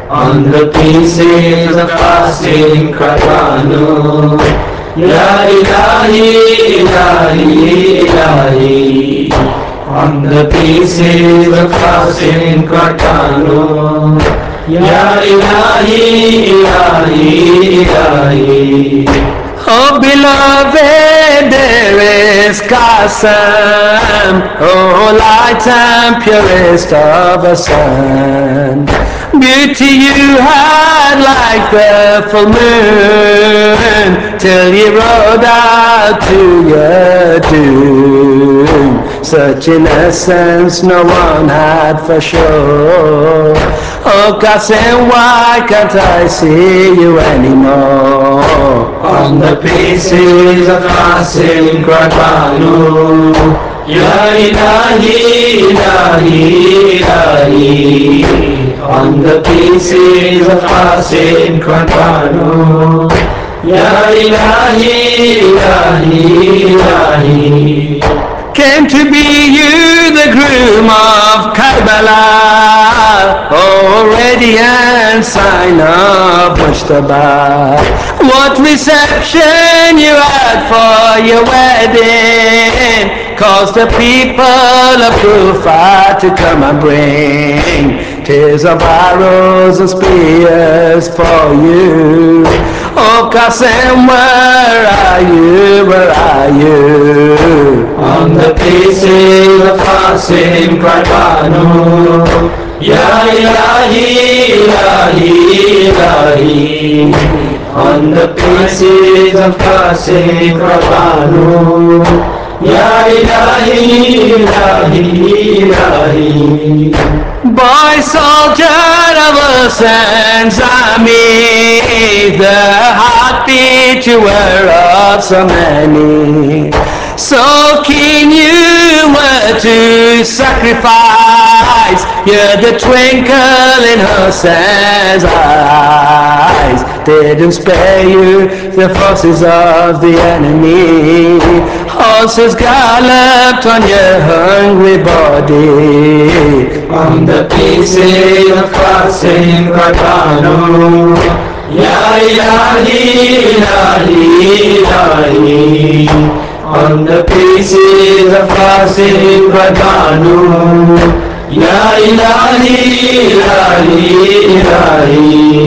on the pieces of Qasim Karbanu. Ya Ilahi, Ilahi, Ilahi, on the pieces of Qasim Karbanu. Ya Ilahi, Ilahi, Ilahi. Oh beloved, dearest Qasim, oh light and purest of a sun. Beauty you had like the full moon, till you rode out to your doom. Such innocence no one had for sure. Oh Qasim, why can't I see you anymore? On the pieces of Qasim Karbanu. Ya Ilahi, Ilahi, Ilahi, on the pieces of Qasim Karbanu. Ya Ilahi, Ilahi, Ilahi. Came to be you the groom of Karbala, oh radiant sign of Mujtaba. What reception you had for your wedding caused the people of Kufa to come and bring tears of arrows and spears for you. Oh Qasim, where are you, where are you? On the pieces of Qasim Karbanu. Ya Ilahi, Ilahi, Ilahi, on the pieces of Qasim Karbanu. Ya Ilahi, Ilahi, Ilahi. Boy soldier of Hussein's army, the heartbeat you were of so many. So keen you were to sacrifice, you're the twinkle in Hussein's eyes. Didn't spare you the forces of the enemy. Horses galloped on your hungry body. On the pieces of Qasim Karbanu. Ya Ilahi, Ilahi, Ilahi, on the pieces of Qasim Karbanu. Ya Ilahi, Ilahi, Ilahi.